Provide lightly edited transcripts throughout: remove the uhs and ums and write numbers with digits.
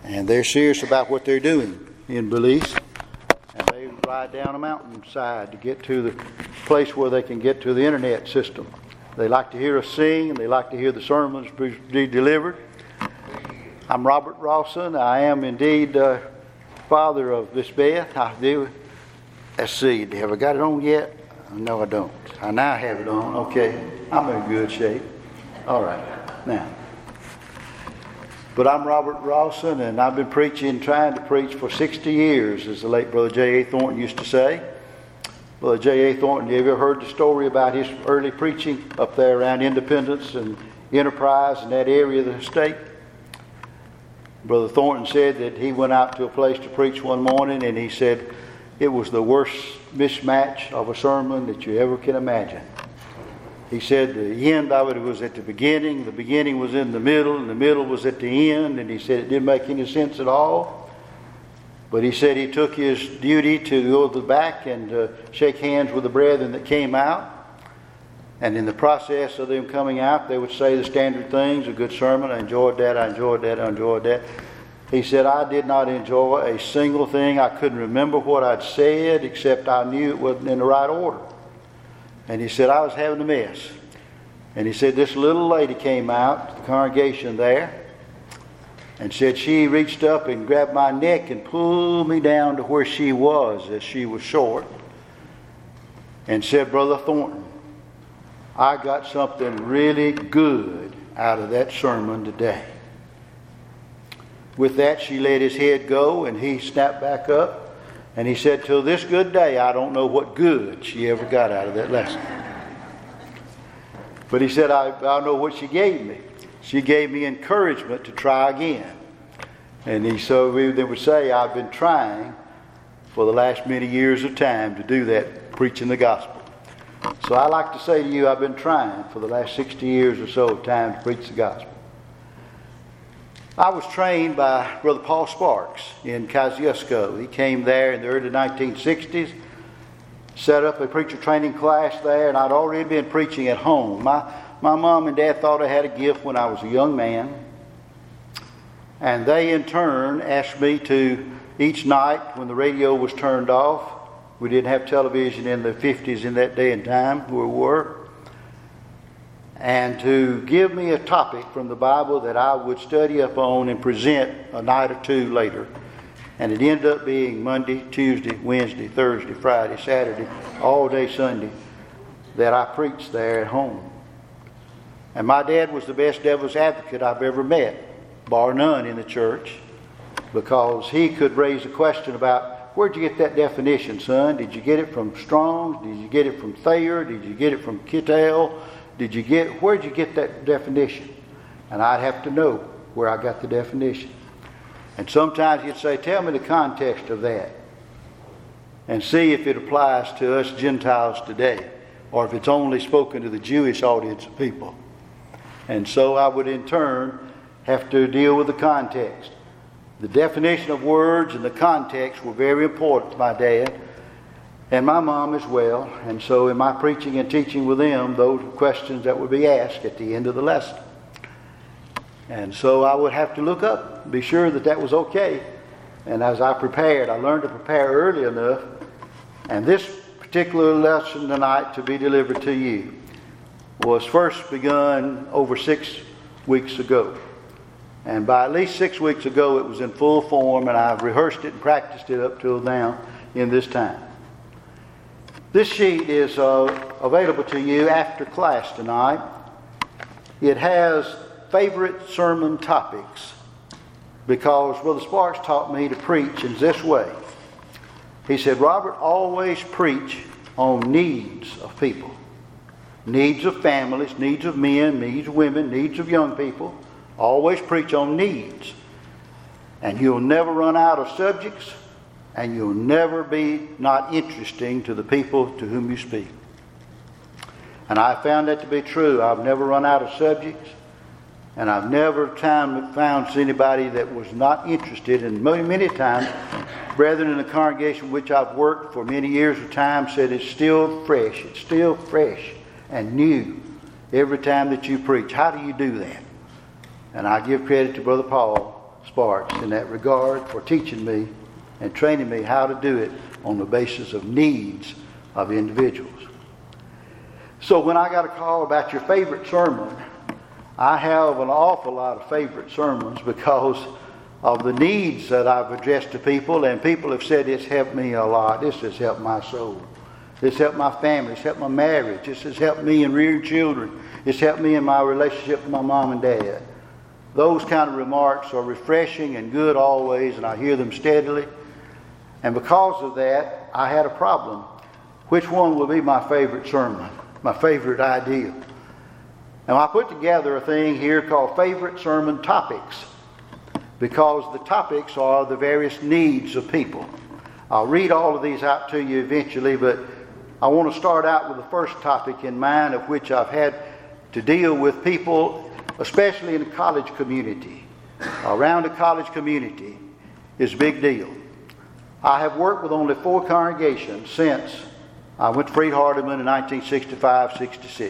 And they're serious about what they're doing in Belize. And they ride down a mountainside to get to the place where they can get to the internet system. They like to hear us sing, and they like to hear the sermons be delivered. I'm Robert Rawson. I am indeed father of Miss Beth. I do. Let's see. Have I got it on yet? No, I don't. I now have it on. Okay. I'm in good shape. All right. Now. But I'm Robert Rawson, and I've been trying to preach for 60 years, as the late Brother J.A. Thornton used to say. Brother J.A. Thornton, have you ever heard the story about his early preaching up there around Independence and Enterprise and that area of the state? Brother Thornton said that he went out to a place to preach one morning, and he said it was the worst mismatch of a sermon that you ever can imagine. He said the end of it was at the beginning was in the middle, and the middle was at the end, and he said it didn't make any sense at all. But he said he took his duty to go to the back and shake hands with the brethren that came out. And in the process of them coming out, they would say the standard things, a good sermon, I enjoyed that, I enjoyed that, I enjoyed that. He said, I did not enjoy a single thing. I couldn't remember what I'd said, except I knew it wasn't in the right order. And he said, I was having a mess. And he said, this little lady came out to the congregation there and said she reached up and grabbed my neck and pulled me down to where she was, as she was short, and said, Brother Thornton, I got something really good out of that sermon today. With that, she let his head go, and he snapped back up, and he said, till this good day, I don't know what good she ever got out of that lesson. But he said, I know what she gave me. She gave me encouragement to try again. And they would say, I've been trying for the last many years of time to do that, preaching the gospel. So I like to say to you, I've been trying for the last 60 years or so of time to preach the gospel. I was trained by Brother Paul Sparks in Kosciuszko. He came there in the early 1960s, set up a preacher training class there, and I'd already been preaching at home. My mom and dad thought I had a gift when I was a young man, and they in turn asked me to, each night when the radio was turned off, we didn't have television in the 50s in that day and time where we were, and to give me a topic from the Bible that I would study up on and present a night or two later. And it ended up being Monday, Tuesday, Wednesday, Thursday, Friday, Saturday, all day Sunday that I preached there at home. And my dad was the best devil's advocate I've ever met, bar none in the church, because he could raise a question about, where'd you get that definition, son? Did you get it from Strong's? Did you get it from Thayer? Did you get it from Kittel? Where'd you get that definition? And I'd have to know where I got the definition. And sometimes he'd say, tell me the context of that, and see if it applies to us Gentiles today, or if it's only spoken to the Jewish audience of people. And so I would in turn have to deal with the context. The definition of words and the context were very important to my dad and my mom as well. And so in my preaching and teaching with them, those were questions that would be asked at the end of the lesson. And so I would have to look up, be sure that that was okay. And as I prepared, I learned to prepare early enough. And this particular lesson tonight to be delivered to you was first begun over 6 weeks ago. And by at least 6 weeks ago, it was in full form, and I've rehearsed it and practiced it up till now in this time. This sheet is available to you after class tonight. It has favorite sermon topics, because Brother Sparks taught me to preach in this way. He said, Robert, always preach on needs of people. Needs of families, needs of men, needs of women, needs of young people. Always preach on needs. And you'll never run out of subjects, and you'll never be not interesting to the people to whom you speak. And I found that to be true. I've never run out of subjects, and I've never found anybody that was not interested. And many times, brethren in the congregation which I've worked for many years of time said it's still fresh and new every time that you preach. How do you do that? And I give credit to Brother Paul Sparks in that regard for teaching me and training me how to do it on the basis of needs of individuals. So when I got a call about your favorite sermon, I have an awful lot of favorite sermons because of the needs that I've addressed to people, and people have said it's helped me a lot. This has helped my soul. This helped my family. It's helped my marriage. This has helped me in rearing children. It's helped me in my relationship with my mom and dad. Those kind of remarks are refreshing and good always, and I hear them steadily. And because of that, I had a problem. Which one will be my favorite sermon, my favorite idea? Now, I put together a thing here called Favorite Sermon Topics, because the topics are the various needs of people. I'll read all of these out to you eventually, but I want to start out with the first topic in mind, of which I've had to deal with people, especially in the college community. Around the college community is a big deal. I have worked with only 4 congregations since I went to Freed-Hardeman in 1965-66.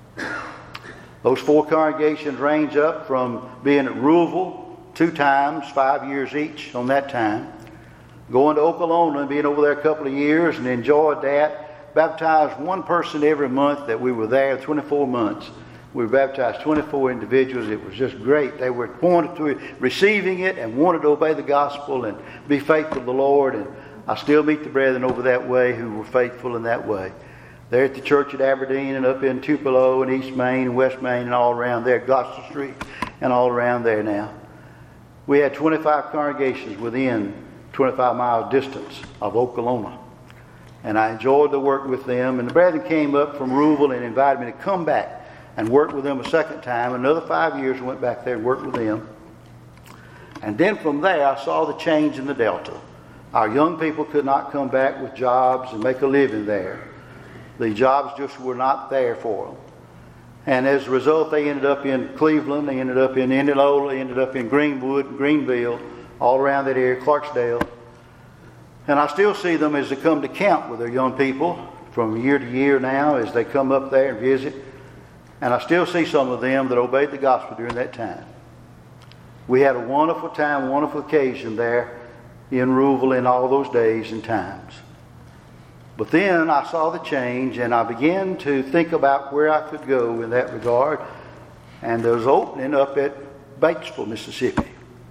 Those 4 congregations range up from being at Louisville 2 times, 5 years each on that time, going to Oklahoma and being over there a couple of years and enjoyed that. Baptized 1 person every month that we were there, 24 months. We baptized 24 individuals. It was just great. They were pointed to receiving it and wanted to obey the gospel and be faithful to the Lord. And I still meet the brethren over that way who were faithful in that way. They're at the church at Aberdeen and up in Tupelo and East Main and West Main and all around there, Gospel Street and all around there now. We had 25 congregations within 25-mile distance of Oklahoma. And I enjoyed the work with them. And the brethren came up from Louisville and invited me to come back and work with them a second time. Another 5 years, went back there and worked with them. And then from there, I saw the change in the Delta. Our young people could not come back with jobs and make a living there. The jobs just were not there for them. And as a result, they ended up in Cleveland, they ended up in Indianola, they ended up in Greenwood, Greenville, all around that area, Clarksdale. And I still see them as they come to camp with their young people from year to year now as they come up there and visit. And I still see some of them that obeyed the gospel during that time. We had a wonderful time, wonderful occasion there in Louisville in all those days and times. But then I saw the change, and I began to think about where I could go in that regard. And there was an opening up at Batesville, Mississippi.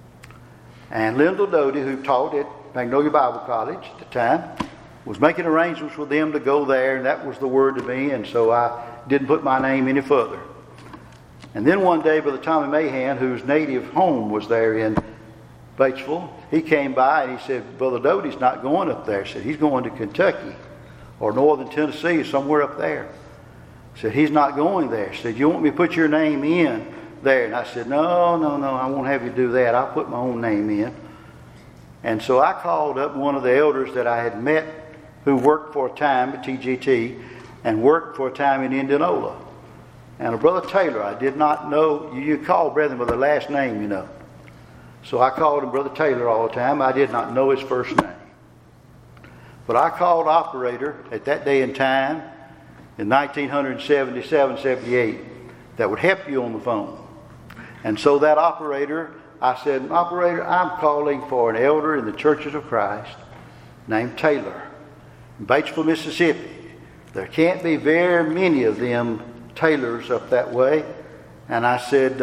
And Lyndall Doty, who taught at Magnolia Bible College at the time, was making arrangements with them to go there, and that was the word to me, and so I didn't put my name any further. And then one day, Brother Tommy Mahan, whose native home was there in Batesville, he came by and he said, Brother Doty's not going up there. He said, he's going to Kentucky or northern Tennessee, somewhere up there. He said, he's not going there. He said, you want me to put your name in there? And I said, no, I won't have you do that. I'll put my own name in. And so I called up one of the elders that I had met who worked for a time at TGT and worked for a time in Indianola. And a Brother Taylor, I did not know, you call brethren with a last name, you know. So I called him Brother Taylor all the time. I did not know his first name. But I called operator at that day and time in 1977, 78 that would help you on the phone. And so that operator, I said, operator, I'm calling for an elder in the Churches of Christ named Taylor in Batesville, Mississippi. There can't be very many of them Taylors up that way. And I said,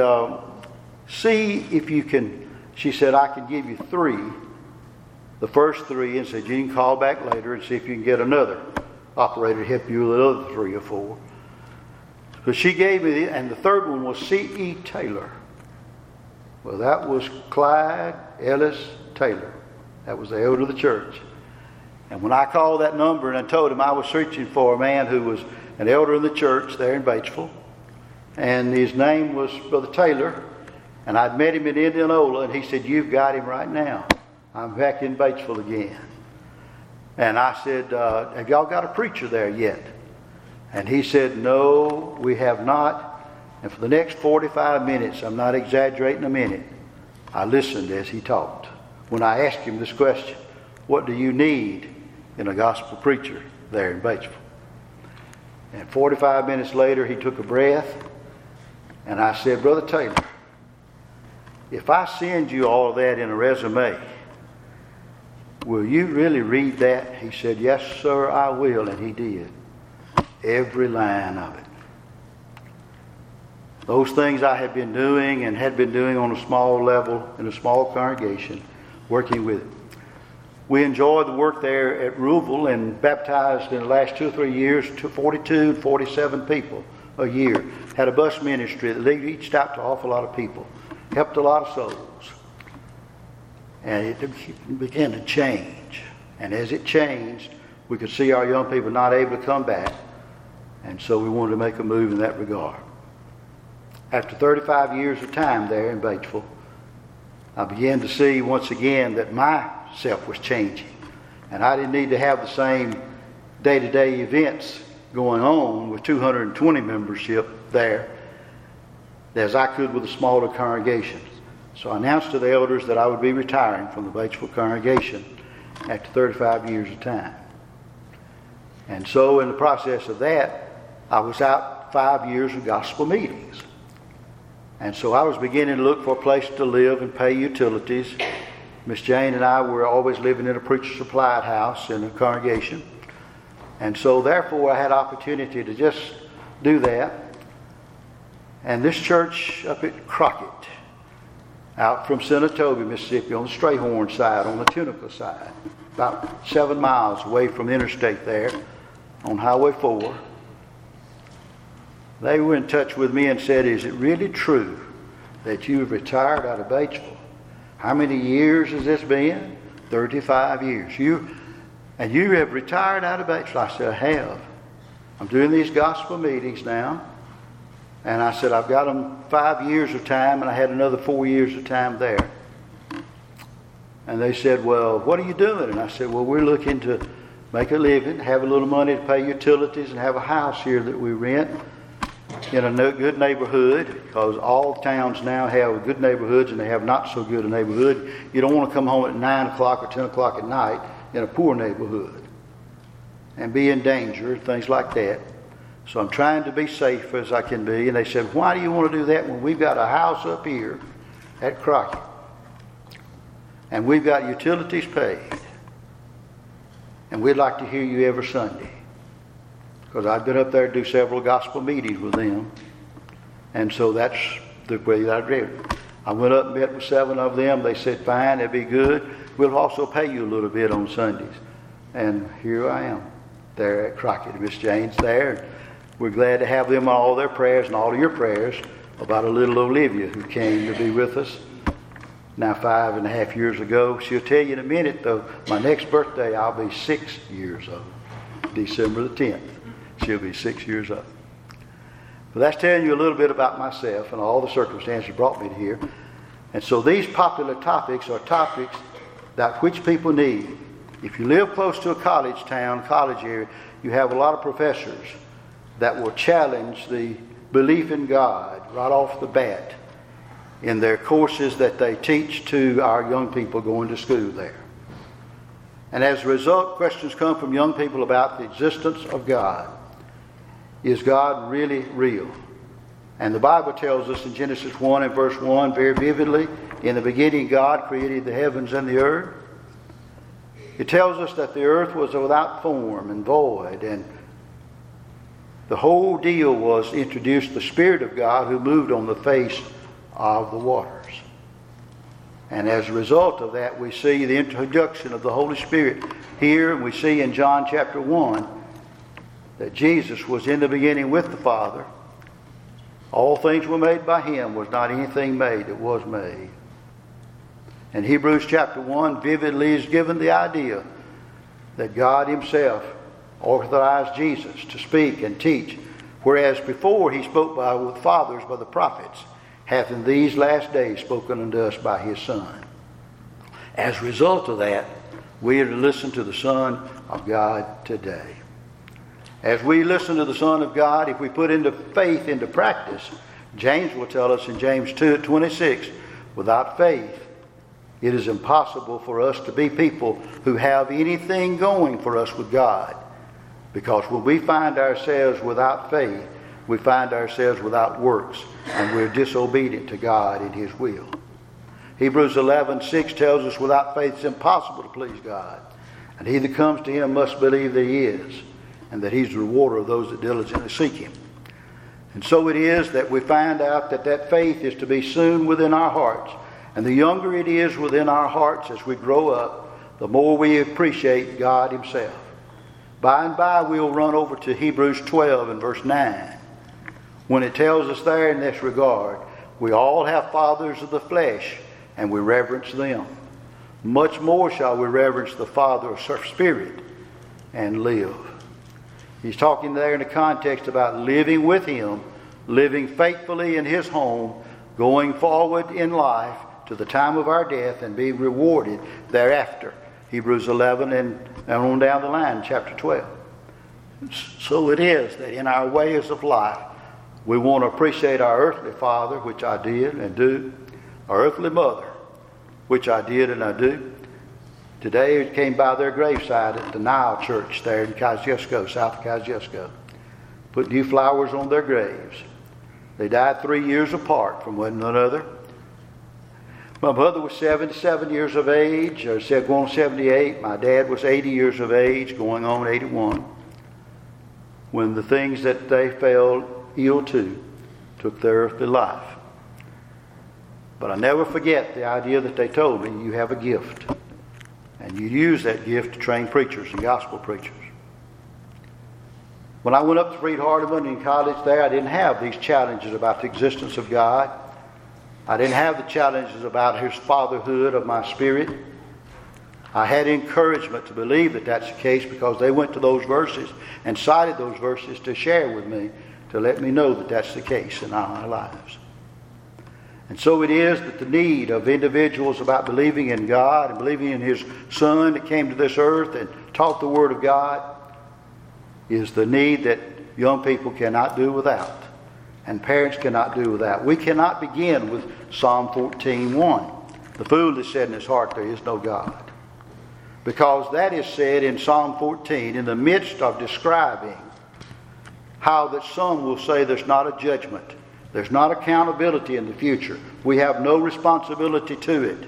see if you can. She said, I can give you 3. The first 3, and said, you can call back later and see if you can get another operator to help you with the other 3 or 4. So she gave me, and the third one was C.E. Taylor. Well, that was Clyde Ellis Taylor. That was the elder of the church. And when I called that number and I told him I was searching for a man who was an elder in the church there in Batesville, and his name was Brother Taylor, and I'd met him in Indianola, and he said, you've got him right now. I'm back in Batesville again. And I said, have y'all got a preacher there yet? And he said, no, we have not. And for the next 45 minutes, I'm not exaggerating a minute, I listened as he talked. When I asked him this question, what do you need in a gospel preacher there in Batesville? And 45 minutes later, he took a breath, and I said, Brother Taylor, if I send you all of that in a resume, will you really read that? He said, yes, sir, I will. And he did. Every line of it. Those things I had been doing and had been doing on a small level in a small congregation, working with it. We enjoyed the work there at Rouville and baptized in the last 2 or 3 years to 42 and 47 people a year. Had a bus ministry that reached out to an awful lot of people. Helped a lot of souls. And it began to change. And as it changed, we could see our young people not able to come back. And so we wanted to make a move in that regard. After 35 years of time there in Batesville, I began to see once again that myself was changing. And I didn't need to have the same day-to-day events going on with 220 membership there as I could with a smaller congregation. So I announced to the elders that I would be retiring from the Batesville congregation after 35 years of time. And so in the process of that, I was out 5 years of gospel meetings. And so I was beginning to look for a place to live and pay utilities. Miss Jane and I were always living in a preacher supplied house in a congregation. And so therefore I had opportunity to just do that. And this church up at Crockett, out from Senatobia, Mississippi, on the Strayhorn side, on the Tunica side, about 7 miles away from the interstate there, on Highway 4. They were in touch with me and said, is it really true that you've retired out of Batesville? How many years has this been? 35 years. You have retired out of Batesville? I said, I have. I'm doing these gospel meetings now. And I said, I've got them 5 years of time, and I had another 4 years of time there. And they said, well, what are you doing? And I said, well, we're looking to make a living, have a little money to pay utilities, and have a house here that we rent in a good neighborhood, because all towns now have good neighborhoods and they have not so good a neighborhood. You don't want to come home at 9 o'clock or 10 o'clock at night in a poor neighborhood and be in danger, things like that. So I'm trying to be safe as I can be. And they said, why do you want to do that when we've got a house up here at Crockett and we've got utilities paid and we'd like to hear you every Sunday? Because I've been up there to do several gospel meetings with them. And so that's the way that I did it. I went up and met with 7 of them. They said, fine, that'd be good. We'll also pay you a little bit on Sundays. And here I am there at Crockett. Miss Jane's there. We're glad to have them on all their prayers and all of your prayers about a little Olivia who came to be with us now 5.5 years ago. She'll tell you in a minute, though, my next birthday, I'll be 6 years old, December the 10th. She'll be 6 years old. But that's telling you a little bit about myself and all the circumstances brought me to here. And so these popular topics are topics that which people need. If you live close to a college town, college area, you have a lot of professors that will challenge the belief in God right off the bat in their courses that they teach to our young people going to school there. And as a result, questions come from young people about the existence of God. Is God really real? And the Bible tells us in Genesis 1 and verse 1 very vividly, in the beginning God created the heavens and the earth. It tells us that the earth was without form and void, and the whole deal was introduced the Spirit of God who moved on the face of the waters. And as a result of that, we see the introduction of the Holy Spirit here, and we see in John chapter 1 that Jesus was in the beginning with the Father. All things were made by Him. Was not anything made that was made. And Hebrews chapter 1 vividly is given the idea that God Himself authorized Jesus to speak and teach, whereas before He spoke with fathers by the prophets, hath in these last days spoken unto us by His Son. As a result of that, we are to listen to the Son of God today. As we listen to the Son of God, if we put into faith into practice, James will tell us in James 2:26, without faith, it is impossible for us to be people who have anything going for us with God. Because when we find ourselves without faith, we find ourselves without works, and we're disobedient to God in His will. Hebrews 11:6 tells us without faith it's impossible to please God. And he that comes to him must believe that he is, and that he's the rewarder of those that diligently seek him. And so it is that we find out that faith is to be soon within our hearts. And the younger it is within our hearts as we grow up, the more we appreciate God himself. By and by we'll run over to Hebrews 12 and verse 9, when it tells us there in this regard, we all have fathers of the flesh, and we reverence them. Much more shall we reverence the Father of spirit and live. He's talking there in the context about living with him, living faithfully in his home, going forward in life to the time of our death and being rewarded thereafter. Hebrews 11 and on down the line, chapter 12. So it is that in our ways of life, we want to appreciate our earthly father, which I did and do, our earthly mother, which I did and I do. Today it came by their graveside at the Nile Church there in Kosciuszko, south of Kosciuszko. Put new flowers on their graves. They died 3 years apart from one another. My mother was 77 years of age, or said going on 78. My dad was 80 years of age, going on 81. When the things that they fell ill to took their earthly life. But I never forget the idea that they told me, you have a gift. And you use that gift to train preachers and gospel preachers. When I went up to Freed-Hardeman in college there, I didn't have these challenges about the existence of God. I didn't have the challenges about his fatherhood of my spirit. I had encouragement to believe that that's the case because they went to those verses and cited those verses to share with me, to let me know that that's the case in our lives. And so it is that the need of individuals about believing in God and believing in his Son that came to this earth and taught the Word of God is the need that young people cannot do without and parents cannot do without. We cannot begin with Psalm 14:1. The fool has said in his heart, there is no God. Because that is said in Psalm 14 in the midst of describing how that some will say there's not a judgment. There's not accountability in the future. We have no responsibility to it.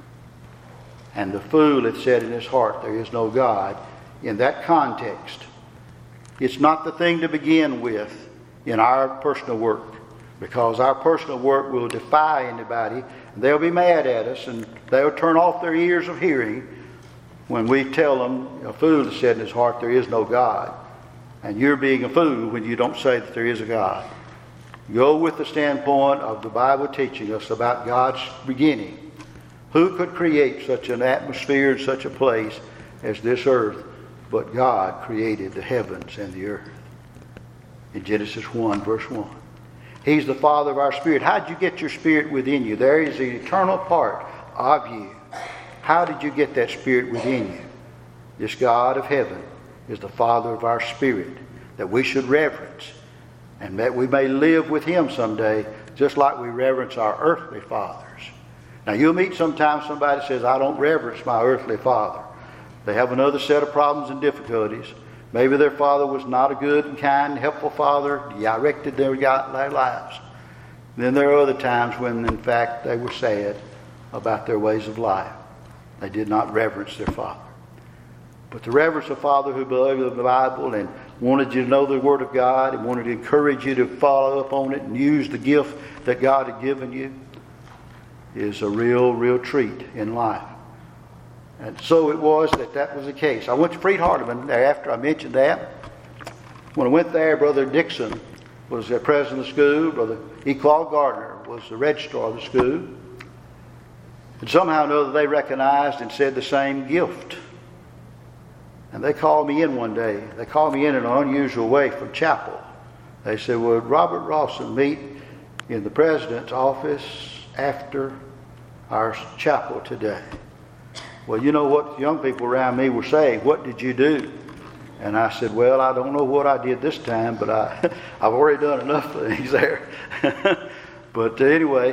And the fool had said in his heart, there is no God. In that context, it's not the thing to begin with in our personal work, because our personal work will defy anybody, and they'll be mad at us, and they'll turn off their ears of hearing when we tell them, a fool has said in his heart, there is no God. And you're being a fool when you don't say that there is a God. Go with the standpoint of the Bible teaching us about God's beginning. Who could create such an atmosphere and such a place as this earth? But God created the heavens and the earth. In Genesis 1, verse 1. He's the Father of our spirit. How did you get your spirit within you? There is the eternal part of you. How did you get that spirit within you? This God of heaven is the Father of our spirit that we should reverence, and that we may live with him someday, just like we reverence our earthly fathers. Now you'll meet sometimes somebody says, I don't reverence my earthly father. They have another set of problems and difficulties. Maybe their father was not a good and kind and helpful father, directed their lives. Then there are other times when in fact they were sad about their ways of life. They did not reverence their father. But to reverence a father who believed in the Bible and wanted you to know the Word of God and wanted to encourage you to follow up on it and use the gift that God had given you is a real treat in life. And so it was that was the case. I went to Freed-Hardeman there after I mentioned that. When I went there, Brother Dixon was the president of the school. Brother E. Claude Gardner was the registrar of the school. And somehow or another they recognized and said the same gift. And they called me in one day. They called me in an unusual way from chapel. They said, would Robert Rawson meet in the president's office after our chapel today? Well, you know what young people around me were saying, what did you do? And I said, well, I don't know what I did this time, but I've already done enough things there. But anyway,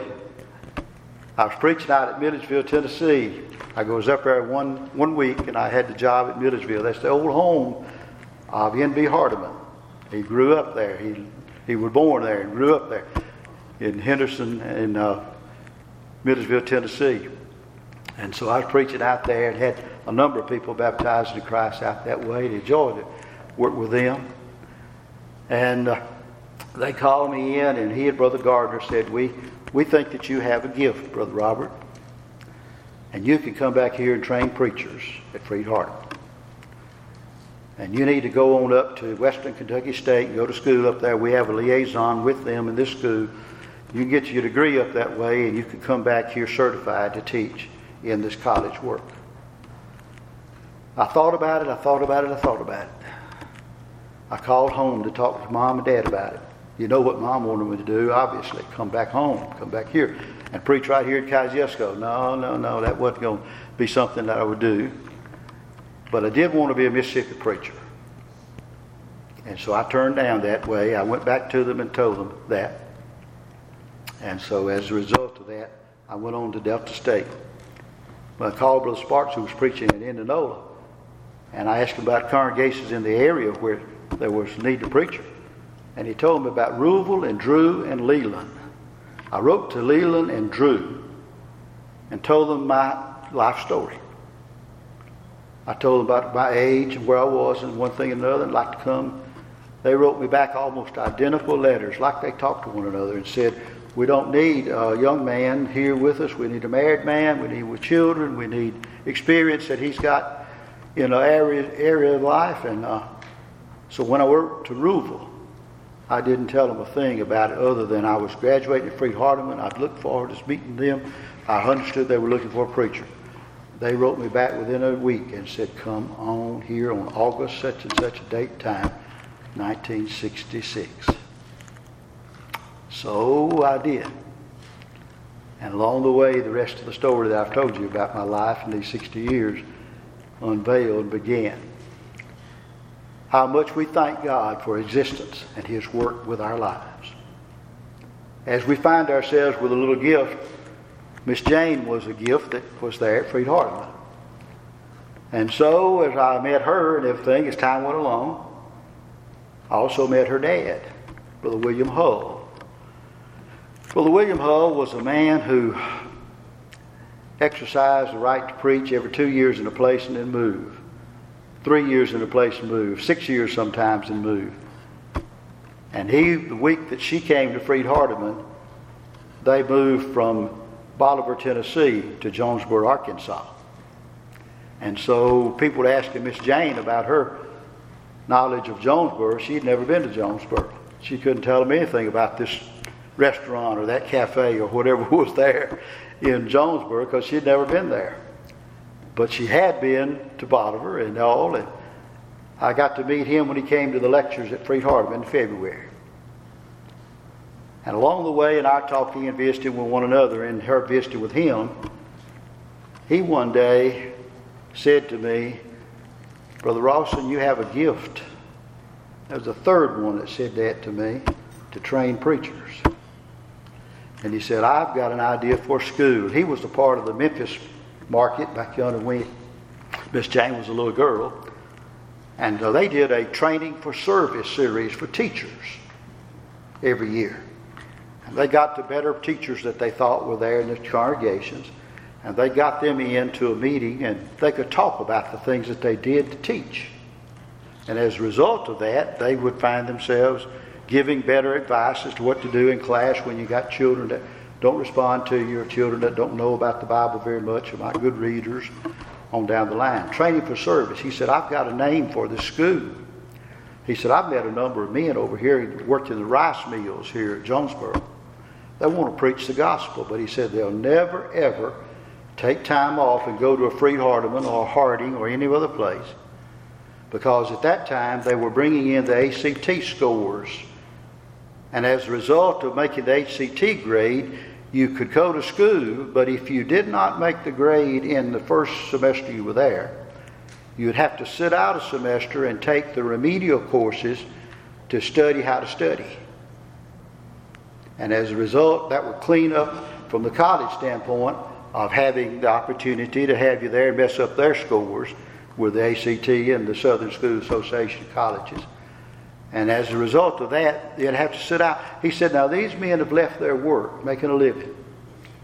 I was preaching out at Milledgeville, Tennessee. I was up there one week, and I had the job at Milledgeville. That's the old home of N.B. Hardeman. He grew up there. He was born there and grew up there in Henderson and Millersville, Tennessee. And so I was preaching out there and had a number of people baptized in Christ out that way. And enjoyed it, worked with them. And they called me in, and he and Brother Gardner said, we think that you have a gift, Brother Robert, and you can come back here and train preachers at Freed-Hardeman. And you need to go on up to Western Kentucky State and go to school up there. We have a liaison with them in this school. You can get your degree up that way, and you can come back here certified to teach in this college work. I thought about it. I called home to talk to Mom and Dad about it. You know what Mom wanted me to do, obviously. Come back home, come back here, and preach right here at Kosciuszko. No, that wasn't going to be something that I would do. But I did want to be a Mississippi preacher. And so I turned down that way. I went back to them and told them that. And so as a result of that, I went on to Delta State. But I called Brother Sparks, who was preaching in Indianola, and I asked him about congregations in the area where there was need of preacher. And he told me about Ruleville and Drew and Leland. I wrote to Leland and Drew and told them my life story. I told them about my age and where I was and one thing and another, and like to come. They wrote me back almost identical letters, like they talked to one another, and said, we don't need a young man here with us. We need a married man. We need with children. We need experience that he's got in an area of life. And so when I worked to Ruleville, I didn't tell them a thing about it other than I was graduating at Freed-Hardeman. I'd looked forward to meeting them. I understood they were looking for a preacher. They wrote me back within a week and said, come on here on August such and such a date time, 1966. So I did. And along the way, the rest of the story that I've told you about my life in these 60 years unveiled and began. How much we thank God for existence and His work with our lives. As we find ourselves with a little gift, Miss Jane was a gift that was there at Freed-Hardeman. And so as I met her and everything, as time went along, I also met her dad, Brother William Hull. Brother William Hull was a man who exercised the right to preach every 2 years in a place and then move. 3 years in a place and move. 6 years sometimes and move. And the week that she came to Freed-Hardeman, they moved from Bolivar, Tennessee to Jonesboro, Arkansas. And so people were asking Miss Jane about her knowledge of Jonesboro. She'd never been to Jonesboro. She couldn't tell them anything about this restaurant or that cafe or whatever was there in Jonesboro because she'd never been there. But she had been to Bolivar and all, and I got to meet him when he came to the lectures at Freed-Hardeman in February. And along the way, in our talking and visiting with one another and her visiting with him, he one day said to me, Brother Rawson, you have a gift. There was a third one that said that to me, to train preachers. And he said, I've got an idea for a school. He was a part of the Memphis market back yonder when Miss Jane was a little girl. And they did a training for service series for teachers every year. And they got the better teachers that they thought were there in the congregations. And they got them into a meeting and they could talk about the things that they did to teach. And as a result of that, they would find themselves giving better advice as to what to do in class when you got children that don't respond to you or children that don't know about the Bible very much or not good readers on down the line. Training for service. He said, I've got a name for this school. He said, I've met a number of men over here who worked in the rice mills here at Jonesboro. They want to preach the gospel, but he said they'll never, ever take time off and go to a Freed-Hardeman or Harding or any other place, because at that time they were bringing in the ACT scores. And as a result of making the ACT grade, you could go to school, but if you did not make the grade in the first semester you were there, you'd have to sit out a semester and take the remedial courses to study how to study. And as a result, that would clean up from the college standpoint of having the opportunity to have you there and mess up their scores with the ACT and the Southern School Association colleges. And as a result of that, you'd have to sit out. He said, now these men have left their work, making a living.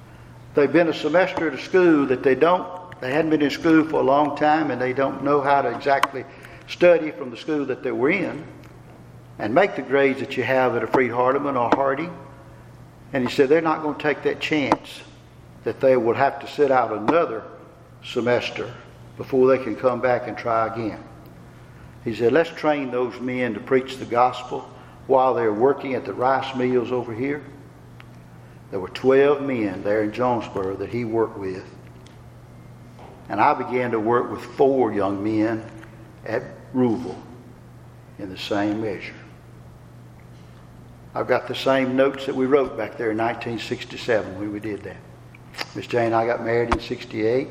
they've been a semester at a school that they hadn't been in school for a long time, and they don't know how to exactly study from the school that they were in and make the grades that you have at a Freed-Hardeman or Harding. And he said they're not going to take that chance that they would have to sit out another semester before they can come back and try again. He said, let's train those men to preach the gospel while they're working at the rice mills over here. There were 12 men there in Jonesboro that he worked with. And I began to work with 4 young men at Ruleville in the same measure. I've got the same notes that we wrote back there in 1967 when we did that. Miss Jane and I got married in 68.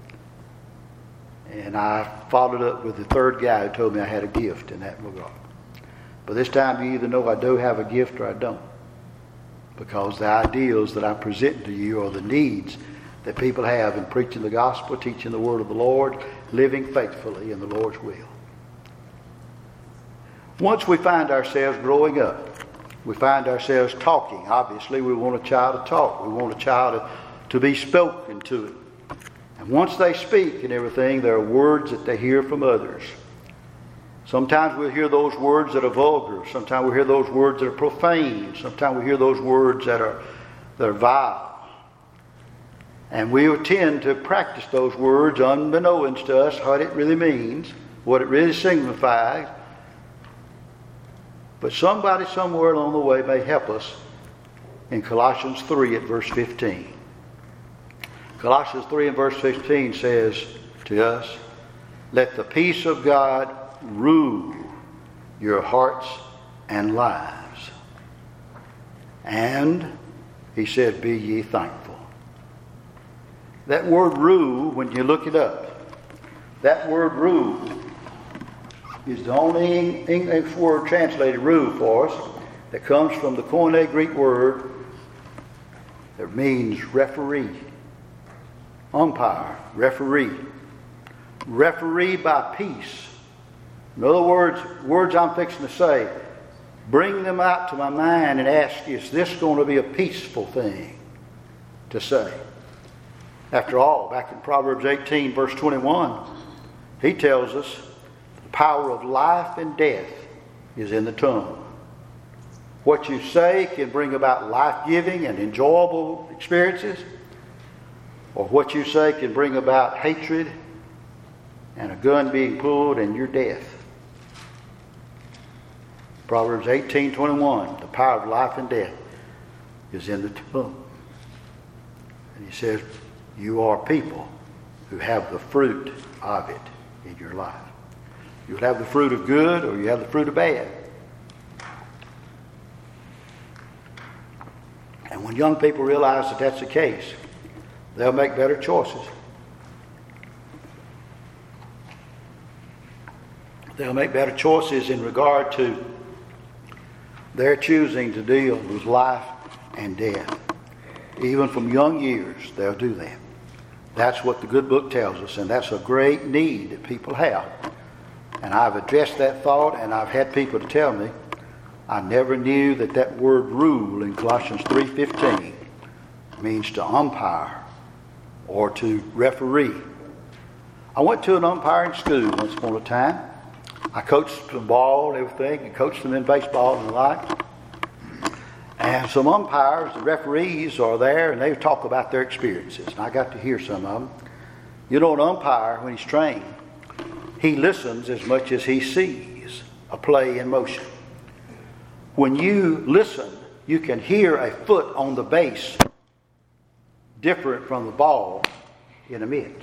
And I followed up with the third guy who told me I had a gift in that regard. But this time you either know I do have a gift or I don't. Because the ideals that I present to you are the needs that people have in preaching the gospel, teaching the word of the Lord, living faithfully in the Lord's will. Once we find ourselves growing up, we find ourselves talking. Obviously, we want a child to talk. We want a child to be spoken to. And once they speak and everything, there are words that they hear from others. Sometimes we'll hear those words that are vulgar. Sometimes we'll hear those words that are profane. Sometimes we hear those words that are vile. And we tend to practice those words unbeknownst to us what it really means, what it really signifies. But somebody somewhere along the way may help us in Colossians 3 at verse 15. Colossians 3 and verse 15 says to us, let the peace of God rule your hearts and lives. And, he said, be ye thankful. That word rule, when you look it up, that word rule is the only English word translated rule for us that comes from the Koine Greek word that means referee. Umpire, referee. Referee by peace. In other words I'm fixing to say, bring them out to my mind and ask, is this going to be a peaceful thing to say? After all, back in Proverbs 18, verse 21, he tells us the power of life and death is in the tongue. What you say can bring about life-giving and enjoyable experiences, or what you say can bring about hatred and a gun being pulled and your death. Proverbs 18:21, the power of life and death is in the tongue. And he says, you are people who have the fruit of it in your life. You'll have the fruit of good or you have the fruit of bad. And when young people realize that that's the case, they'll make better choices. They'll make better choices in regard to their choosing to deal with life and death. Even from young years, they'll do that. That's what the good book tells us, and that's a great need that people have. And I've addressed that thought, and I've had people to tell me, I never knew that word rule in Colossians 3:15 means to umpire or to referee. I went to an umpiring school once upon a time. I coached them ball and everything, and coached them in baseball and the like. And some umpires, the referees, are there, and they talk about their experiences. And I got to hear some of them. You know, an umpire, when he's trained, he listens as much as he sees a play in motion. When you listen, you can hear a foot on the base different from the ball in a mitt.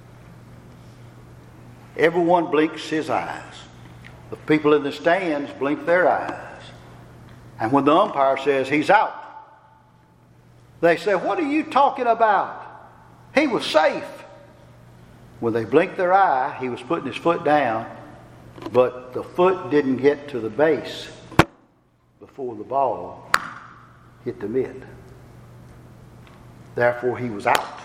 Everyone blinks his eyes. The people in the stands blink their eyes. And when the umpire says he's out, they say, what are you talking about? He was safe. When they blinked their eye, he was putting his foot down, but the foot didn't get to the base before the ball hit the mitt. Therefore, he was out.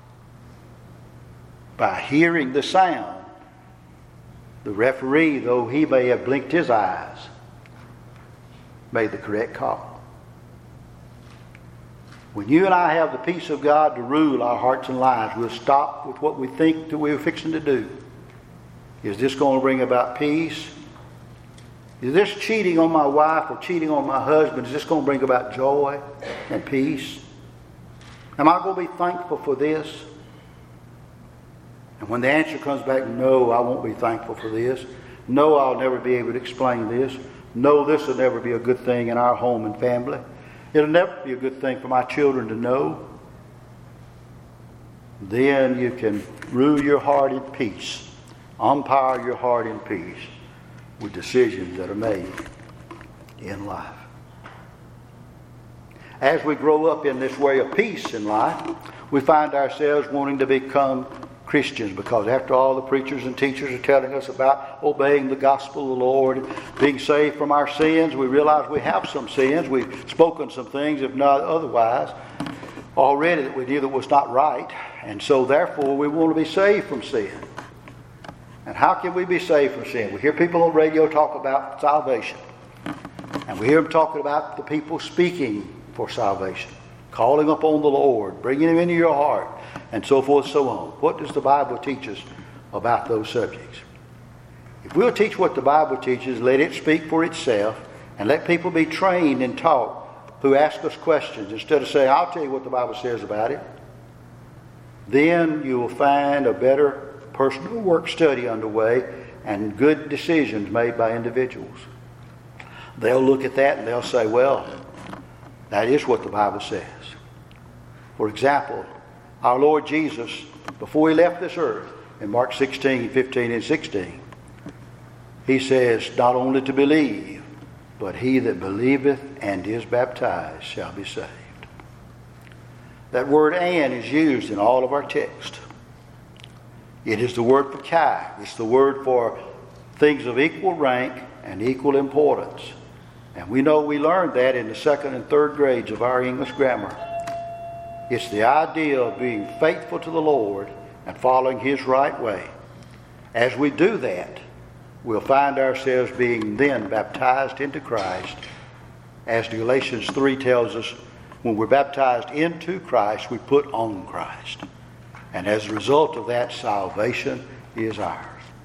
By hearing the sound, the referee, though he may have blinked his eyes, made the correct call. When you and I have the peace of God to rule our hearts and lives, we'll stop with what we think that we're fixing to do. Is this going to bring about peace? Is this cheating on my wife or cheating on my husband, is this going to bring about joy and peace? Am I going to be thankful for this? And when the answer comes back, no, I won't be thankful for this. No, I'll never be able to explain this. No, this will never be a good thing in our home and family. It'll never be a good thing for my children to know. Then you can rule your heart in peace. Umpire your heart in peace with decisions that are made in life. As we grow up in this way of peace in life, we find ourselves wanting to become Christians, because after all, the preachers and teachers are telling us about obeying the gospel of the Lord, being saved from our sins. We realize we have some sins. We've spoken some things, if not otherwise, already that we knew that was not right. And so therefore we want to be saved from sin. And how can we be saved from sin? We hear people on radio talk about salvation. And we hear them talking about the people speaking for salvation, calling upon the Lord, bringing Him into your heart, and so forth and so on. What does the Bible teach us about those subjects? If we'll teach what the Bible teaches, let it speak for itself, and let people be trained and taught who ask us questions instead of saying, I'll tell you what the Bible says about it, then you will find a better personal work study underway and good decisions made by individuals. They'll look at that and they'll say, well, that is what the Bible says. For example, our Lord Jesus, before He left this earth, in Mark 16, 15, and 16, He says, not only to believe, but he that believeth and is baptized shall be saved. That word "and" is used in all of our text. It is the word for "kai." It's the word for things of equal rank and equal importance. And we know we learned that in the second and third grades of our English grammar. It's the idea of being faithful to the Lord and following His right way. As we do that, we'll find ourselves being then baptized into Christ. As Galatians 3 tells us, when we're baptized into Christ, we put on Christ. And as a result of that, salvation is ours.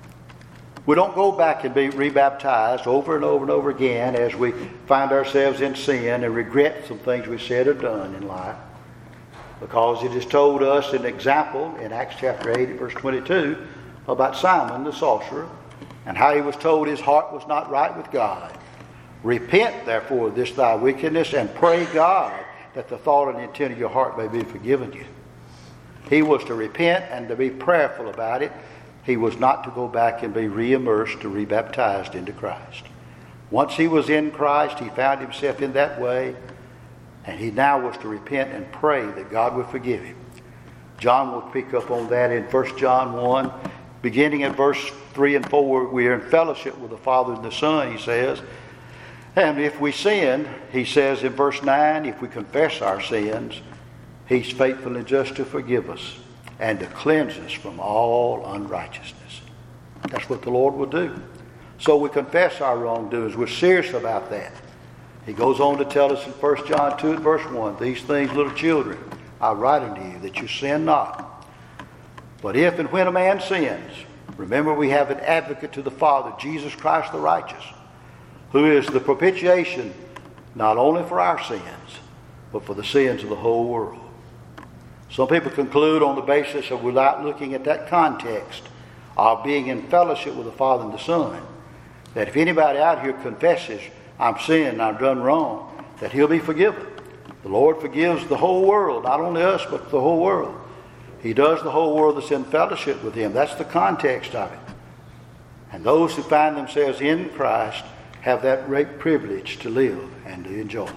We don't go back and be rebaptized over and over and over again as we find ourselves in sin and regret some things we said or done in life. Because it is told us an example in Acts chapter 8, verse 22, about Simon the sorcerer and how he was told his heart was not right with God. Repent, therefore, of this thy wickedness, and pray God that the thought and intent of your heart may be forgiven you. He was to repent and to be prayerful about it. He was not to go back and be re-immersed or rebaptized into Christ. Once he was in Christ, he found himself in that way, and he now was to repent and pray that God would forgive him. John will pick up on that in 1 John 1, beginning at verse 3 and 4. We are in fellowship with the Father and the Son, he says. And if we sin, he says in verse 9, if we confess our sins, He's faithful and just to forgive us and to cleanse us from all unrighteousness. That's what the Lord will do. So we confess our wrongdoings. We're serious about that. He goes on to tell us in 1 John 2 and verse 1, these things, little children, I write unto you, that you sin not. But if and when a man sins, remember we have an advocate to the Father, Jesus Christ the righteous, who is the propitiation not only for our sins, but for the sins of the whole world. Some people conclude on the basis of, without looking at that context of being in fellowship with the Father and the Son, that if anybody out here confesses, I'm sinned, I've done wrong, that he'll be forgiven. The Lord forgives the whole world, not only us, but the whole world. He does the whole world that's in fellowship with Him. That's the context of it. And those who find themselves in Christ have that great privilege to live and to enjoy.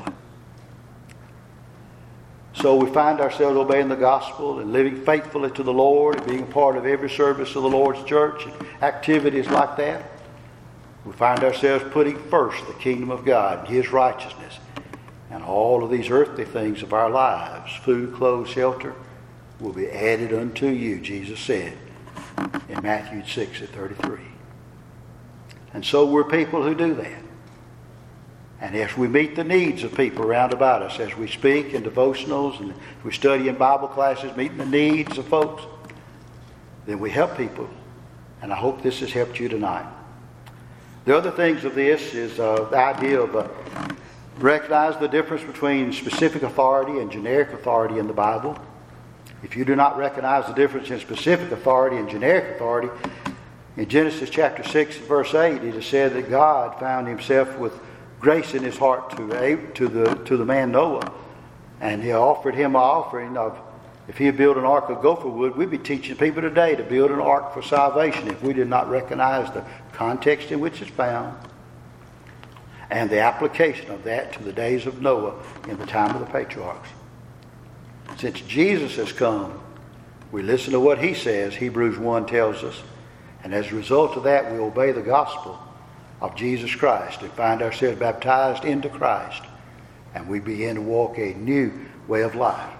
So we find ourselves obeying the gospel and living faithfully to the Lord and being a part of every service of the Lord's church and activities like that. We find ourselves putting first the kingdom of God and His righteousness, and all of these earthly things of our lives, food, clothes, shelter, will be added unto you, Jesus said in Matthew 6 at 33. And so we're people who do that. And as we meet the needs of people around about us, as we speak in devotionals and we study in Bible classes, meeting the needs of folks, then we help people. And I hope this has helped you tonight. The other things of this is the idea of recognize the difference between specific authority and generic authority in the Bible. If you do not recognize the difference in specific authority and generic authority, in Genesis chapter 6 verse 8, it is said that God found himself with grace in his heart to the man Noah. And he offered him an offering of, if he had built an ark of gopher wood, we'd be teaching people today to build an ark for salvation if we did not recognize the context in which it's found and the application of that to the days of Noah in the time of the patriarchs. Since Jesus has come, we listen to what he says, Hebrews 1 tells us, and as a result of that, we obey the gospel of Jesus Christ and find ourselves baptized into Christ, and we begin to walk a new way of life.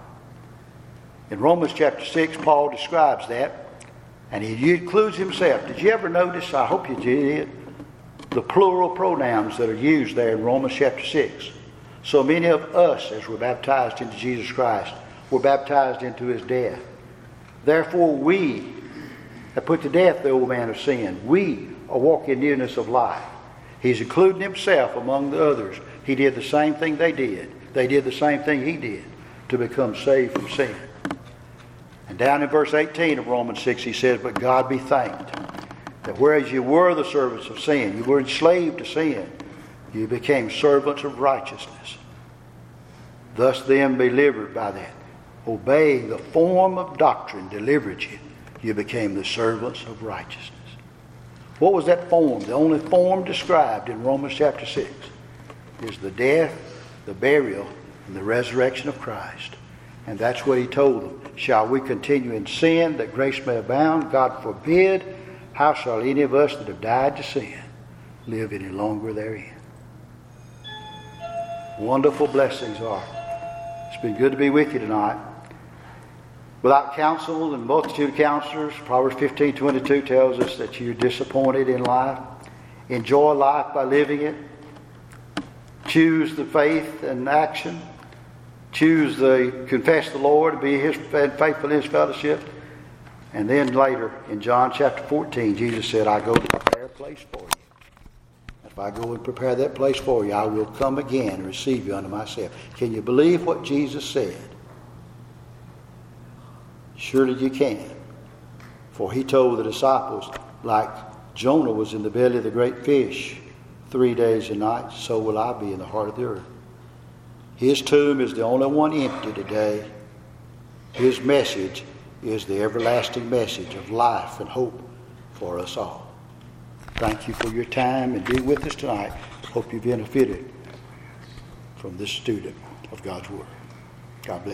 In Romans chapter 6, Paul describes that, and he includes himself. Did you ever notice, I hope you did, the plural pronouns that are used there in Romans chapter 6? So many of us, as we're baptized into Jesus Christ, were baptized into his death. Therefore we have put to death the old man of sin. We are walking in newness of life. He's including himself among the others. He did the same thing they did. They did the same thing he did to become saved from sin. And down in verse 18 of Romans 6 he says, but God be thanked that whereas you were the servants of sin, you were enslaved to sin, you became servants of righteousness. Thus then delivered by that, obeying the form of doctrine delivered you, you became the servants of righteousness. What was that form? The only form described in Romans chapter 6 is the death, the burial, and the resurrection of Christ. And that's what he told them. Shall we continue in sin that grace may abound? God forbid. How shall any of us that have died to sin live any longer therein? Wonderful blessings are. It's been good to be with you tonight. Without counsel and multitude of counselors, Proverbs 15:22 tells us that you're disappointed in life. Enjoy life by living it. Choose the faith and action. Choose the confess the Lord and be faithful in his fellowship. And then later in John chapter 14, Jesus said, I go to prepare a place for you. If I go and prepare that place for you, I will come again and receive you unto myself. Can you believe what Jesus said? Surely you can. For he told the disciples, like Jonah was in the belly of the great fish 3 days and nights, so will I be in the heart of the earth. His tomb is the only one empty today. His message is the everlasting message of life and hope for us all. Thank you for your time and being with us tonight. Hope you benefited from this student of God's Word. God bless.